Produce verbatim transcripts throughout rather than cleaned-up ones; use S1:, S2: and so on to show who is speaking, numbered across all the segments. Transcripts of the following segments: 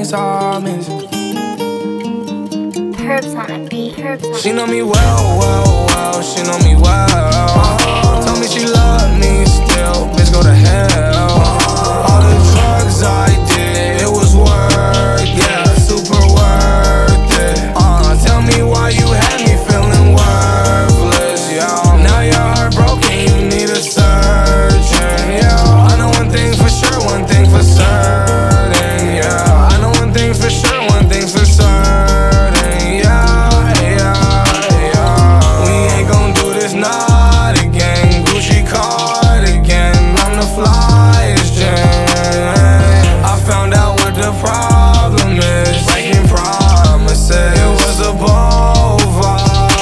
S1: things I miss.
S2: Herbs on a beat. Herbs on
S1: She know me well, well, well. She know me well. Told me she love me still. Bitch, go to hell. All the drugs I did, it was worth, yeah, super worth it. Uh, tell me why you had me feeling worthless, yeah. Now you're heartbroken, you need a surgeon, yeah. I know one thing for sure, one thing for certain, yeah. I know one thing for sure, one thing for certain, yeah, yeah, yeah. We ain't gon' do this not again. Gucci card again, I'm the flyest gen. I found out what the problem is. Breaking promises, it was a Boulevard.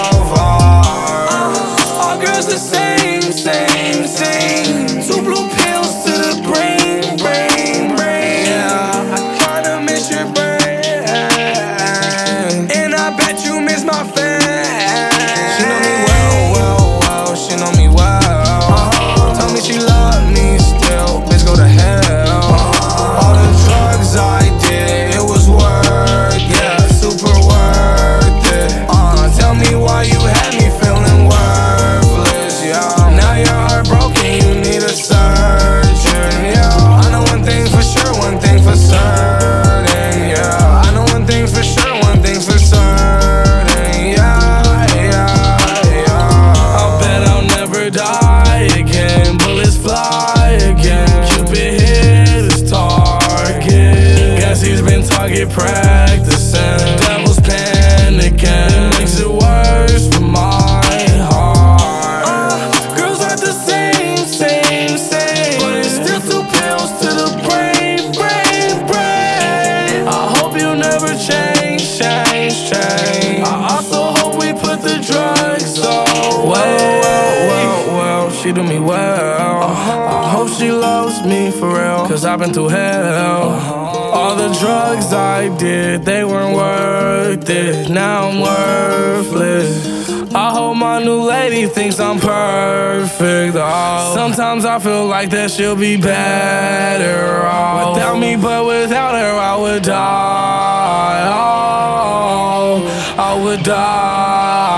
S1: All girls the same, same, same. Two blue pills to the brain, brain, brain. Yeah, I kinda miss your brain, and I bet you miss my fan. She know me well, well, well. She know me well. Told me she love me still. Bitch, go to hell. All the drugs I did, it was worth, yeah, super worth it. Uh, tell me why you had me feeling worthless, yeah. Now you're heartbroken, you need a surgeon, yeah. I know one thing for sure, one thing for certain, yeah. I know one thing for sure, one thing for certain, yeah, yeah, yeah. I'll bet I'll never die again. Bullets fly again. Cupid hit his target. Guess he's been target practicing. Devil's panicking. Makes it worse for my heart. Uh, girls aren't the same, same, same. But it's still two pills to the brain, brain, brain. I hope you never change, change, change. I also hope we put the drugs away. Well, well, well, well, she do me well. I hope she loves me for real, cause I've been through hell. All the drugs I did, they weren't worth it. Now I'm worthless. I hope my new lady thinks I'm perfect. Oh, sometimes I feel like that she'll be better off without me, but without her I would die. Oh, I would die.